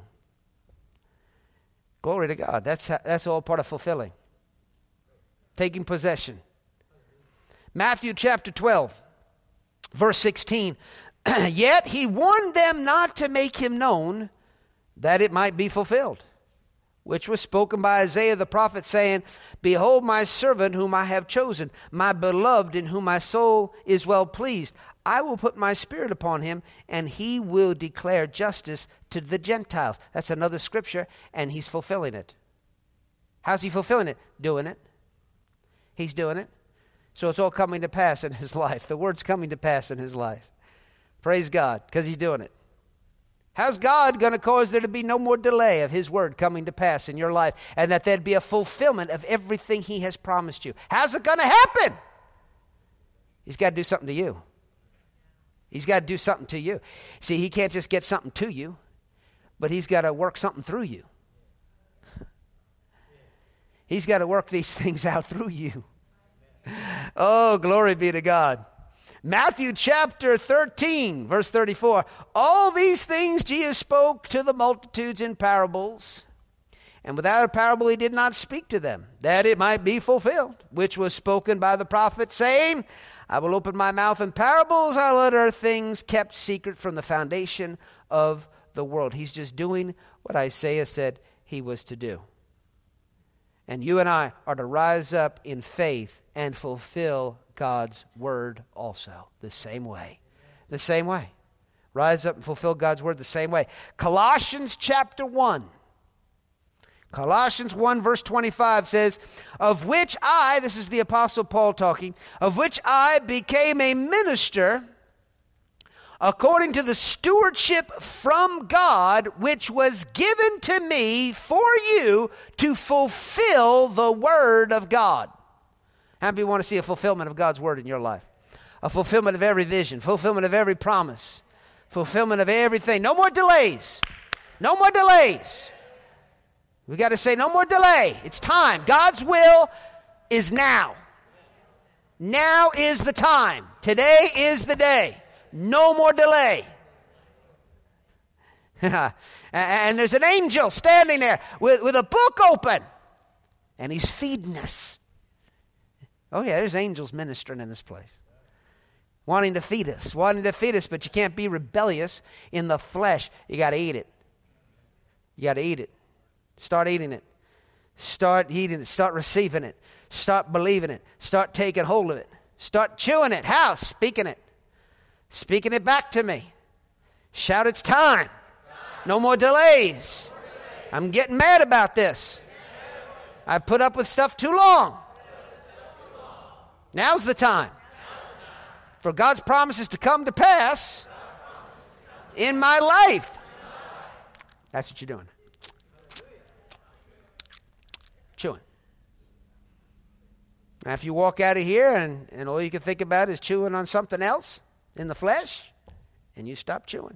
Glory to God. That's, that's all part of fulfilling. Taking possession. Matthew chapter twelve, verse sixteen. Yet he warned them not to make him known, that it might be fulfilled, which was spoken by Isaiah the prophet, saying, behold my servant whom I have chosen, my beloved in whom my soul is well pleased. I will put my spirit upon him, and he will declare justice to the Gentiles. That's another scripture, and he's fulfilling it. How's he fulfilling it? Doing it. He's doing it. So it's all coming to pass in his life. The word's coming to pass in his life. Praise God, because he's doing it. How's God going to cause there to be no more delay of his word coming to pass in your life, and that there'd be a fulfillment of everything he has promised you? How's it going to happen? He's got to do something to you. He's got to do something to you. See, he can't just get something to you, but he's got to work something through you. He's got to work these things out through you. Oh, glory be to God. Matthew chapter thirteen, verse thirty-four. All these things Jesus spoke to the multitudes in parables, and without a parable he did not speak to them, that it might be fulfilled, which was spoken by the prophet, saying, I will open my mouth in parables, I'll utter things kept secret from the foundation of the world. He's just doing what Isaiah said he was to do. And you and I are to rise up in faith and fulfill God's word also the same way. The same way. Rise up and fulfill God's word the same way. Colossians chapter one. Colossians one verse twenty-five says, of which I, this is the Apostle Paul talking, of which I became a minister according to the stewardship from God, which was given to me for you to fulfill the word of God. How many want to see a fulfillment of God's word in your life? A fulfillment of every vision, fulfillment of every promise, fulfillment of everything. No more delays. No more delays. We got to say no more delay. It's time. God's will is now. Now is the time. Today is the day. No more delay. And there's an angel standing there with, with a book open. And he's feeding us. Oh yeah, there's angels ministering in this place. Wanting to feed us. Wanting to feed us, but you can't be rebellious in the flesh. You got to eat it. You got to eat it. Start eating it. Start eating it. Start receiving it. Start believing it. Start taking hold of it. Start chewing it. How? Speaking it. Speaking it back to me. Shout, it's time. No more delays. I'm getting mad about this. I've put up with stuff too long. Now's the time for God's promises to come to pass in my life. That's what you're doing. Chewing. Now, if you walk out of here and, and all you can think about is chewing on something else in the flesh, and you stop chewing,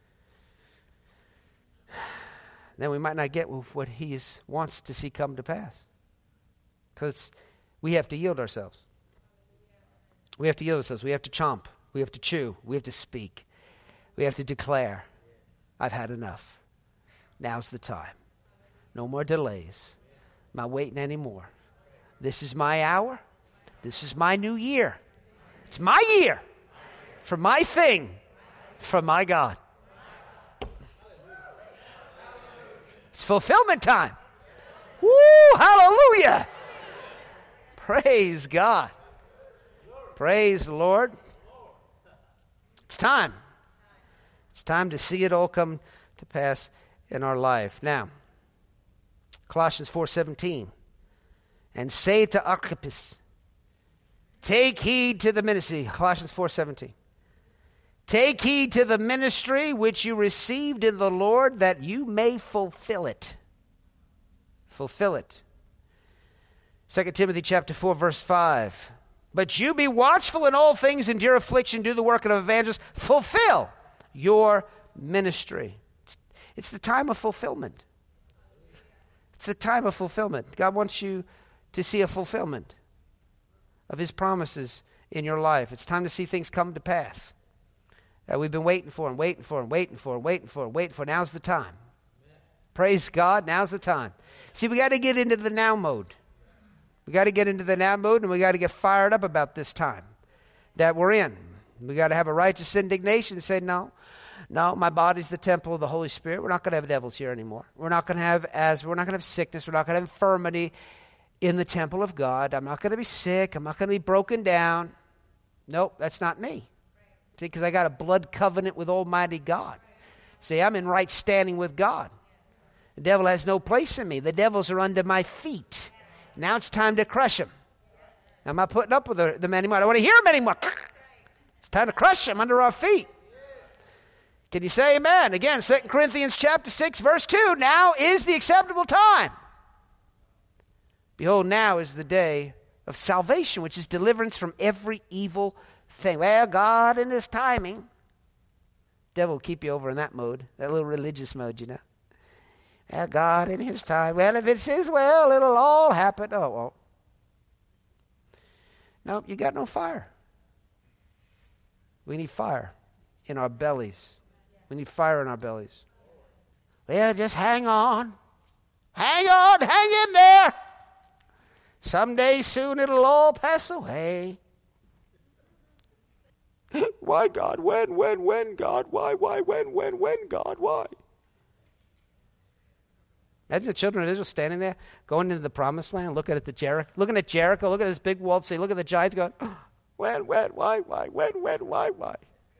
then we might not get what he is, wants to see come to pass. Because we have to yield ourselves. We have to yield ourselves. We have to chomp. We have to chew. We have to speak. We have to declare, I've had enough. Now's the time. No more delays. I'm not waiting anymore. This is my hour. This is my new year. It's my year. For my thing. For my God. It's fulfillment time. Woo! Hallelujah! Praise God. Praise the Lord. It's time. It's time to see it all come to pass in our life. Now, Colossians four seventeen. And say to Archippus, take heed to the ministry. Colossians four seventeen. Take heed to the ministry which you received in the Lord, that you may fulfill it. Fulfill it. Second Timothy chapter four, verse five. But you be watchful in all things, endure affliction, do the work of an evangelist, fulfill your ministry. It's, it's the time of fulfillment. It's the time of fulfillment. God wants you to see a fulfillment of his promises in your life. It's time to see things come to pass that we've been waiting for and waiting for and waiting for and waiting for and waiting for. Now's the time. Amen. Praise God. Now's the time. See, we got to get into the now mode. We got to get into the now mode, and we got to get fired up about this time that we're in. We got to have a righteous indignation and say, no, no, my body's the temple of the Holy Spirit. We're not going to have devils here anymore. We're not going to have asthma. We're not going to have sickness. We're not going to have infirmity in the temple of God. I'm not going to be sick. I'm not going to be broken down. Nope, that's not me. See, because I got a blood covenant with Almighty God. See, I'm in right standing with God. The devil has no place in me. The devils are under my feet. Now it's time to crush them. I'm not putting up with them anymore. I don't want to hear them anymore. It's time to crush them under our feet. Can you say amen? Again, Second Corinthians chapter six, verse two. Now is the acceptable time. Behold, now is the day of salvation, which is deliverance from every evil thing. Well, God in his timing. Devil will keep you over in that mode, that little religious mode, you know. Well, God in his time. Well, if it's his will, it'll all happen. Oh, well. No, you got no fire. We need fire in our bellies. We need fire in our bellies. Well, just hang on. Hang on, hang in there. Someday soon it'll all pass away. Why, God? When, when, when, God? Why, why, when, when, when, God? Why? Imagine the children of Israel standing there, going into the promised land, looking at the Jericho, looking at Jericho, looking at this big walled city, look at the giants going, oh, when, when, why, why, when, when, why, why?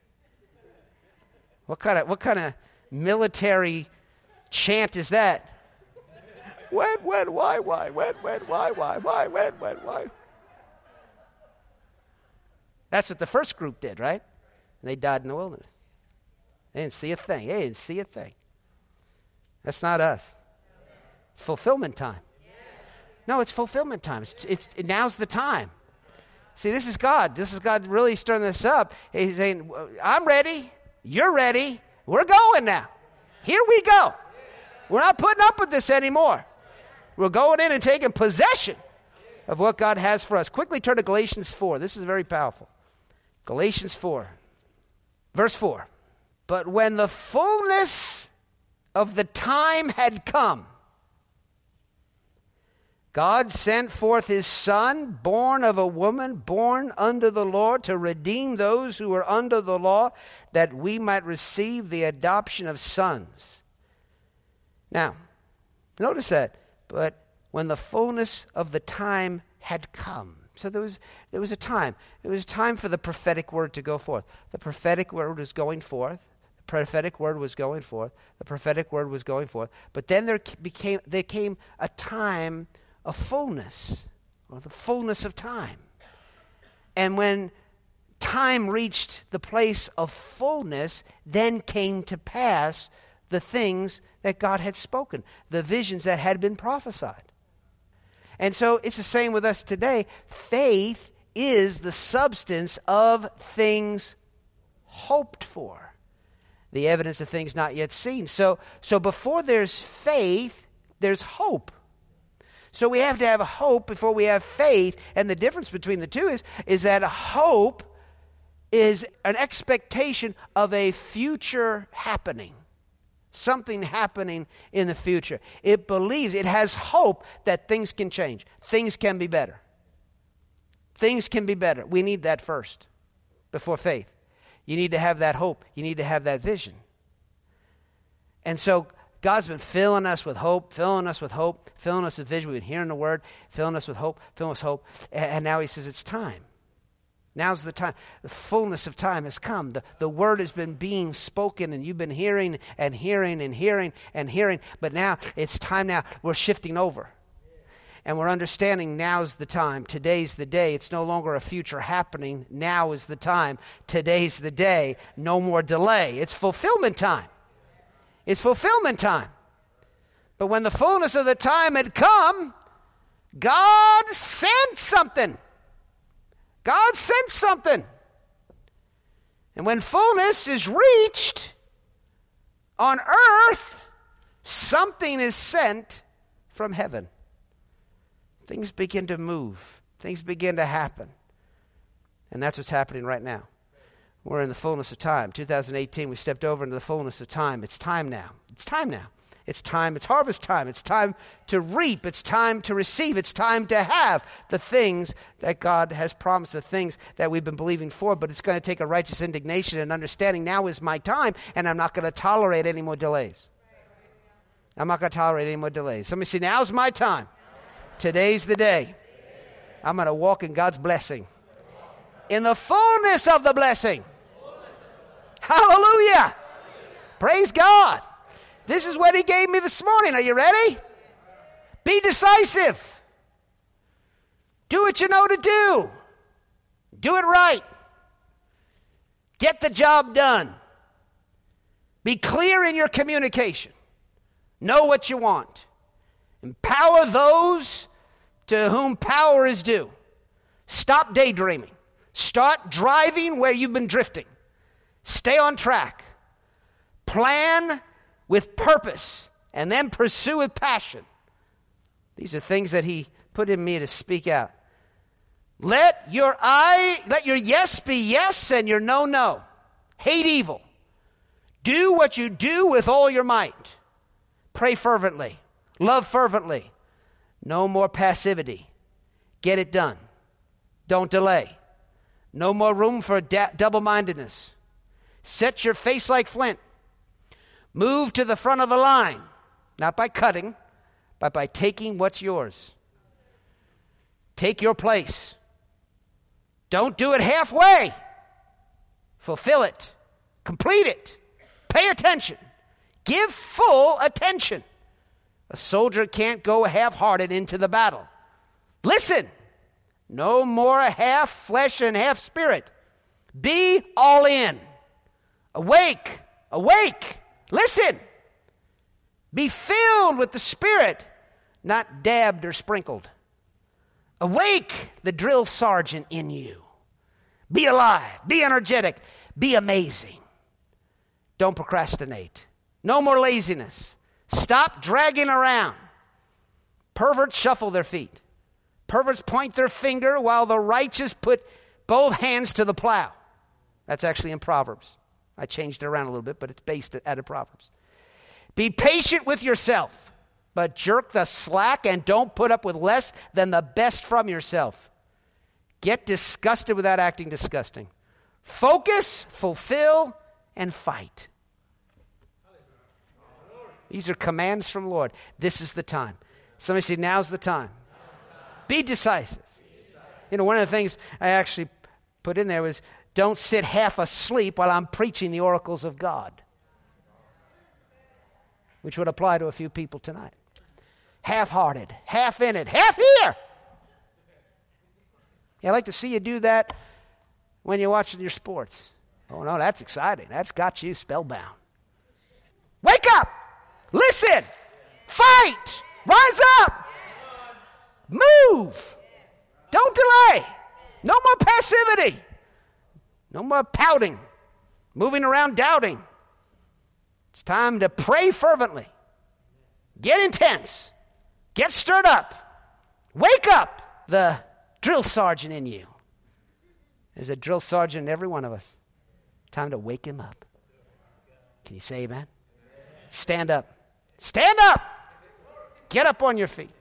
What kind of what kind of military chant is that? When, when, why, why, when, when, why, why, why, when, when, why? That's what the first group did, right? And they died in the wilderness. They didn't see a thing. They didn't see a thing. That's not us. It's fulfillment time. No, it's fulfillment time. It's, it's it, now's the time. See, this is God. This is God really stirring this up. He's saying, I'm ready. You're ready. We're going now. Here we go. We're not putting up with this anymore. We're going in and taking possession of what God has for us. Quickly turn to Galatians four. This is very powerful. Galatians four, verse four. But when the fullness of the time had come, God sent forth his Son, born of a woman, born under the law, to redeem those who were under the law, that we might receive the adoption of sons. Now, notice that. But when the fullness of the time had come. So there was there was a time. It was time for the prophetic word to go forth. The prophetic word was going forth. The prophetic word was going forth. The prophetic word was going forth. But then there became there came a time of fullness, or the fullness of time. And when time reached the place of fullness, then came to pass the things that God had spoken, the visions that had been prophesied. And so it's the same with us today. Faith is the substance of things hoped for, the evidence of things not yet seen. So, so before there's faith, there's hope. So we have to have hope before we have faith. And the difference between the two is, is that hope is an expectation of a future happening. Something happening in the future. It believes, it has hope that things can change. Things can be better. Things can be better. We need that first before faith. You need to have that hope. You need to have that vision. And so God's been filling us with hope, filling us with hope, filling us with vision. We've been hearing the word, filling us with hope, filling us with hope. And now he says it's time. Now's the time. The fullness of time has come. The, the word has been being spoken, and you've been hearing and hearing and hearing and hearing. But now it's time now. We're shifting over. And we're understanding now's the time. Today's the day. It's no longer a future happening. Now is the time. Today's the day. No more delay. It's fulfillment time. It's fulfillment time. But when the fullness of the time had come, God sent something. God sent something. And when fullness is reached on earth, something is sent from heaven. Things begin to move. Things begin to happen. And that's what's happening right now. We're in the fullness of time. two thousand eighteen, we stepped over into the fullness of time. It's time now. It's time now. It's time. It's harvest time. It's time to reap. It's time to receive. It's time to have the things that God has promised, the things that we've been believing for. But it's going to take a righteous indignation and understanding now is my time, and I'm not going to tolerate any more delays. I'm not going to tolerate any more delays. Somebody say, now's my time. Today's the day. I'm going to walk in God's blessing. In the fullness of the blessing. Hallelujah. Praise God. This is what he gave me this morning. Are you ready? Be decisive. Do what you know to do. Do it right. Get the job done. Be clear in your communication. Know what you want. Empower those to whom power is due. Stop daydreaming. Start driving where you've been drifting. Stay on track. Plan with purpose, and then pursue with passion. These are things that he put in me to speak out. Let your I, let your yes be yes and your no, no. Hate evil. Do what you do with all your might. Pray fervently. Love fervently. No more passivity. Get it done. Don't delay. No more room for da- double-mindedness. Set your face like flint. Move to the front of the line, not by cutting, but by taking what's yours. Take your place. Don't do it halfway. Fulfill it. Complete it. Pay attention. Give full attention. A soldier can't go half-hearted into the battle. Listen. No more half flesh and half spirit. Be all in. Awake. Awake. Listen. Be filled with the Spirit, not dabbed or sprinkled. Awake the drill sergeant in you. Be alive. Be energetic. Be amazing. Don't procrastinate. No more laziness. Stop dragging around. Perverts shuffle their feet. Perverts point their finger while the righteous put both hands to the plow. That's actually in Proverbs. I changed it around a little bit, but it's based out of Proverbs. Be patient with yourself, but jerk the slack and don't put up with less than the best from yourself. Get disgusted without acting disgusting. Focus, fulfill, and fight. These are commands from the Lord. This is the time. Somebody say, now's the time. Be decisive. You know, one of the things I actually put in there was, don't sit half asleep while I'm preaching the oracles of God. Which would apply to a few people tonight. Half-hearted, half in it, half here. Yeah, I'd like to see you do that when you're watching your sports. Oh, no, that's exciting. That's got you spellbound. Wake up. Listen. Fight. Rise up. Move. Don't delay. No more passivity. No more pouting. Moving around doubting. It's time to pray fervently. Get intense. Get stirred up. Wake up the drill sergeant in you. There's a drill sergeant in every one of us. Time to wake him up. Can you say amen? Stand up. Stand up. Get up on your feet.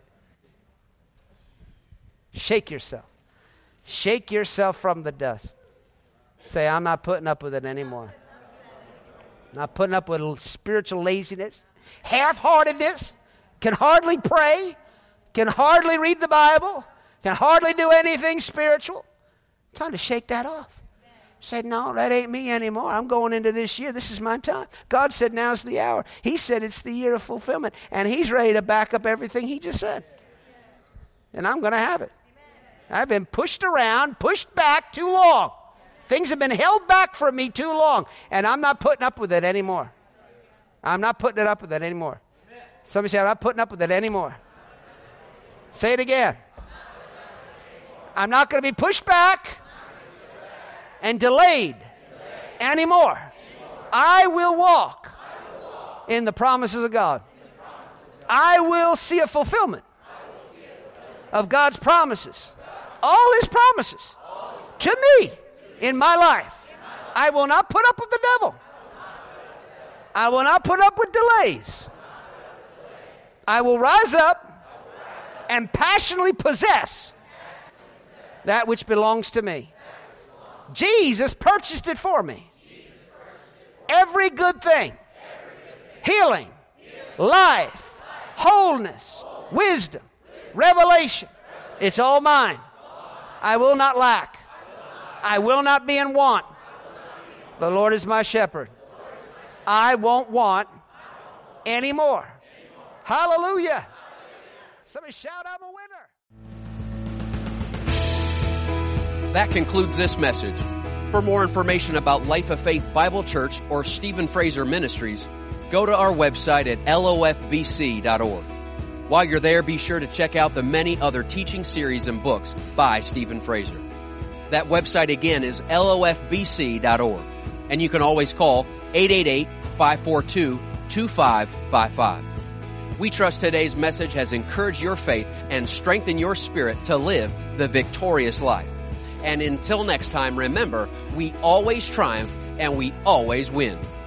Shake yourself. Shake yourself from the dust. Say, I'm not putting up with it anymore. Not putting up with spiritual laziness, half-heartedness, can hardly pray, can hardly read the Bible, can hardly do anything spiritual. Time to shake that off. Say, no, that ain't me anymore. I'm going into this year. This is my time. God said now's the hour. He said it's the year of fulfillment, and he's ready to back up everything he just said. And I'm going to have it. I've been pushed around, pushed back too long. Things have been held back from me too long, and I'm not putting up with it anymore. I'm not putting it up with it anymore. Somebody say, I'm not putting up with it anymore. Say it again. I'm not going to be pushed back and delayed anymore. I will walk in the promises of God. I will see a fulfillment of God's promises. All his promises to me. In my life, I will not put up with the devil. I will not put up with delays. I will rise up and passionately possess that which belongs to me. Jesus purchased it for me. Every good thing, healing, life, wholeness, wisdom, revelation, it's all mine. I will not lack. I will not be in want. The Lord is my shepherd. I won't want anymore. Hallelujah. Somebody shout, I'm a winner. That concludes this message. For more information about Life of Faith Bible Church or Stephen Fraser Ministries, go to our website at L O F B C dot org. While you're there, be sure to check out the many other teaching series and books by Stephen Fraser. That website again is L O F B C dot org. And you can always call eight eight eight, five four two, two five five five. We trust today's message has encouraged your faith and strengthened your spirit to live the victorious life. And until next time, remember, we always triumph and we always win.